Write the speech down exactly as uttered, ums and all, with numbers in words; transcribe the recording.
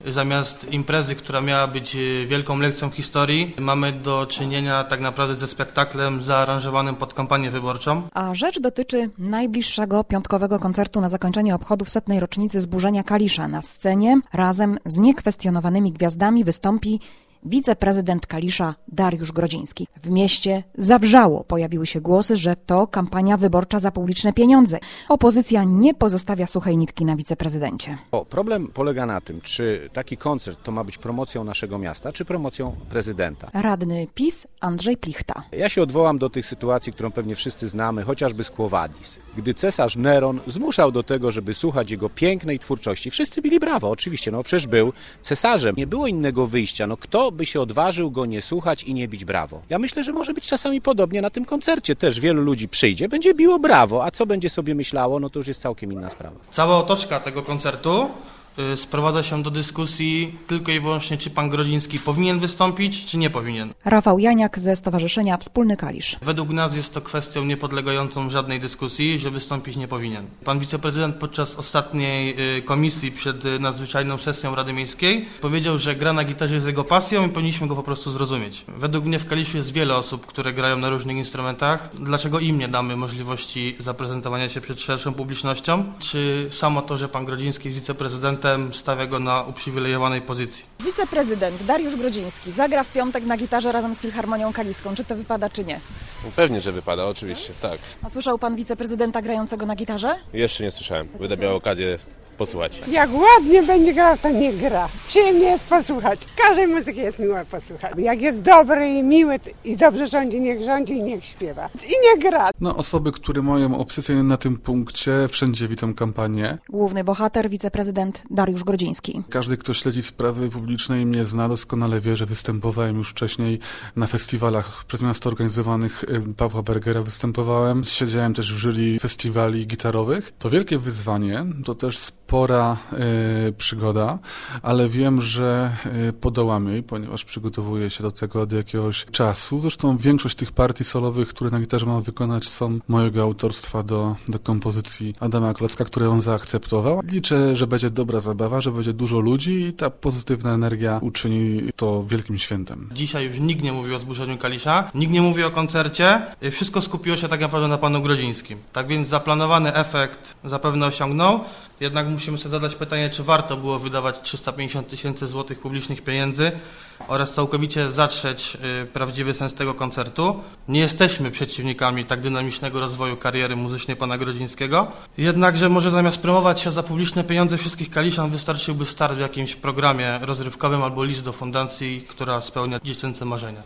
Zamiast imprezy, która miała być wielką lekcją historii, mamy do czynienia tak naprawdę ze spektaklem zaaranżowanym pod kampanię wyborczą. A rzecz dotyczy najbliższego piątkowego koncertu na zakończenie obchodów setnej rocznicy zburzenia Kalisza. Na scenie razem z niekwestionowanymi gwiazdami wystąpi wiceprezydent Kalisza Dariusz Grodziński. W mieście zawrzało. Pojawiły się głosy, że to kampania wyborcza za publiczne pieniądze. Opozycja nie pozostawia suchej nitki na wiceprezydencie. O, problem polega na tym, czy taki koncert to ma być promocją naszego miasta, czy promocją prezydenta. Radny PiS Andrzej Plichta. Ja się odwołam do tych sytuacji, którą pewnie wszyscy znamy, chociażby z Quo Vadis. Gdy cesarz Neron zmuszał do tego, żeby słuchać jego pięknej twórczości, wszyscy bili brawo, oczywiście, no przecież był cesarzem. Nie było innego wyjścia, no kto by się odważył go nie słuchać i nie bić brawo. Ja myślę, że może być czasami podobnie na tym koncercie. Też wielu ludzi przyjdzie, będzie biło brawo, a co będzie sobie myślało, no to już jest całkiem inna sprawa. Cała otoczka tego koncertu y, sprowadza się do dyskusji tylko i wyłącznie, czy pan Grodziński powinien wystąpić, czy nie powinien. Rafał Janiak ze Stowarzyszenia Wspólny Kalisz. Według nas jest to kwestią niepodlegającą żadnej dyskusji, że wystąpić nie powinien. Pan wiceprezydent podczas ostatniej y, komisji przed y, nadzwyczajną sesją Rady Miejskiej powiedział, że gra na gitarze jest jego pasją i powinniśmy go po prostu zrozumieć. Według mnie w Kaliszu jest wiele osób, które grają na różnych instrumentach. Dlaczego im nie damy możliwości zaprezentowania się przed szerszą publicznością? Czy samo to, że pan Grodziński jest wiceprezydentem, stawia go na uprzywilejowanej pozycji? Wiceprezydent Dariusz Grodziński zagra w piątek na gitarze razem z Filharmonią Kaliską. Czy to wypada, czy nie? Pewnie, że wypada, oczywiście, tak. A słyszał pan wiceprezydenta grającego na gitarze? Jeszcze nie słyszałem, będę miał okazję posłuchać. Jak ładnie będzie grał, to nie gra. Przyjemnie jest posłuchać. Każdej muzyki jest miło posłuchać. Jak jest dobry i miły i dobrze rządzi, niech rządzi i niech śpiewa. I niech gra. No, osoby, które mają obsesję na tym punkcie, wszędzie widzą kampanię. Główny bohater, wiceprezydent Dariusz Grodziński. Każdy, kto śledzi sprawy publiczne i mnie zna, doskonale wie, że występowałem już wcześniej na festiwalach przez miasto organizowanych Pawła Bergera. Występowałem. Siedziałem też w jury festiwali gitarowych. To wielkie wyzwanie, to też spora y, przygoda, ale wiem, że y, podołamy, ponieważ przygotowuję się do tego od jakiegoś czasu. Zresztą większość tych partii solowych, które na gitarze mam wykonać, są mojego autorstwa do, do kompozycji Adama Klocka, które on zaakceptował. Liczę, że będzie dobra zabawa, że będzie dużo ludzi i ta pozytywna energia uczyni to wielkim świętem. Dzisiaj już nikt nie mówi o zburzeniu Kalisza, nikt nie mówi o koncercie. Wszystko skupiło się tak naprawdę na panu Grodzińskim. Tak więc zaplanowany efekt zapewne osiągnął. Jednak musimy sobie zadać pytanie, czy warto było wydawać trzysta pięćdziesiąt tysięcy złotych publicznych pieniędzy oraz całkowicie zatrzeć y, prawdziwy sens tego koncertu. Nie jesteśmy przeciwnikami tak dynamicznego rozwoju kariery muzycznej pana Grodzińskiego. Jednakże może zamiast promować się za publiczne pieniądze wszystkich Kaliszan, wystarczyłby start w jakimś programie rozrywkowym albo list do fundacji, która spełnia dziecięce marzenia.